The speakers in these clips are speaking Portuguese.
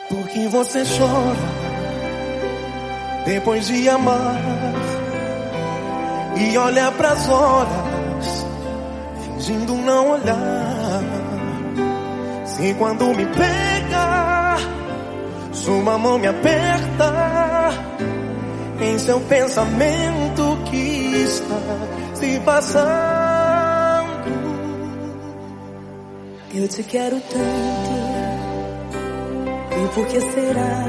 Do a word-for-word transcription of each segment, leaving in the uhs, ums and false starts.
Por que você chora depois de amar e olha pras horas fingindo não olhar? Se quando me pega sua mão me aperta, em seu pensamento que está se passando. Eu te quero tanto, e por que será?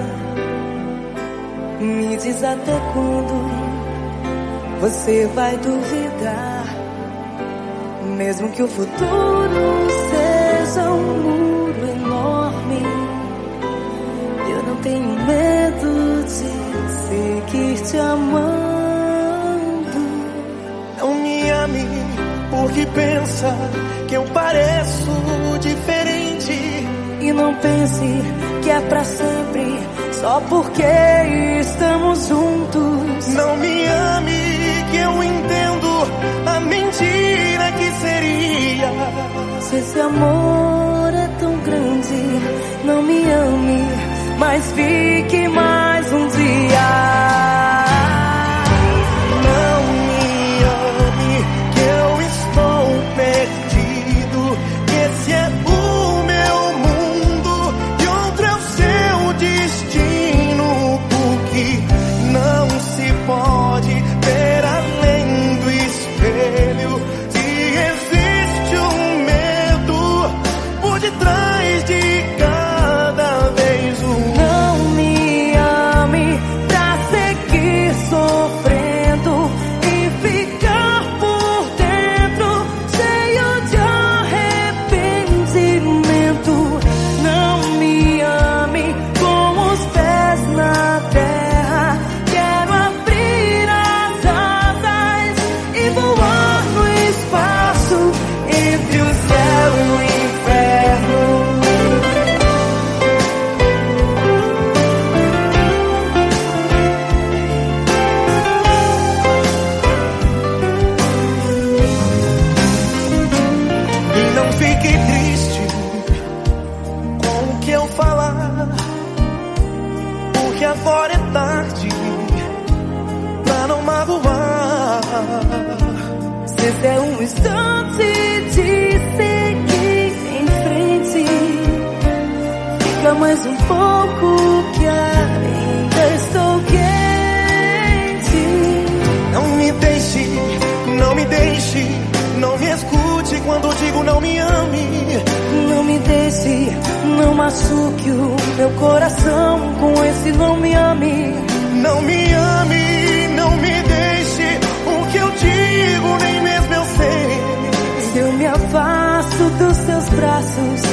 Me diz até quando você vai duvidar. Mesmo que o futuro seja um muro enorme, eu não tenho medo de seguir te amando. Não me ame porque pensa que eu pareço diferente. E não pense que é pra sempre, só porque estamos juntos. Não me ame que eu entendo a mentira que seria. Se esse amor é tão grande, não me ame, mas fique mais um dia. Não me ame que eu estou perdido, que esse é o meu mundo e outro é o seu destino. Porque não se pode ver além do espelho. Se existe um medo por detrás de cada vez um. Não me ame pra seguir sofrendo e ficar por dentro cheio de arrependimento. Não me ame com os pés na terra. Quero abrir as asas e voar no espaço entre o céu e o inferno. E não fique triste com o que eu falar, porque agora é tarde pra não magoar. Se esse é um instante de seguir em frente, fica mais um pouco que ainda estou quente. Não me deixe, não me deixe, não me escute quando digo não me ame. Não me deixe, não machuque o meu coração com esse não me ame. Não me ame, não me deixe, o que eu digo nem mesmo eu sei. Se eu me afasto dos seus braços,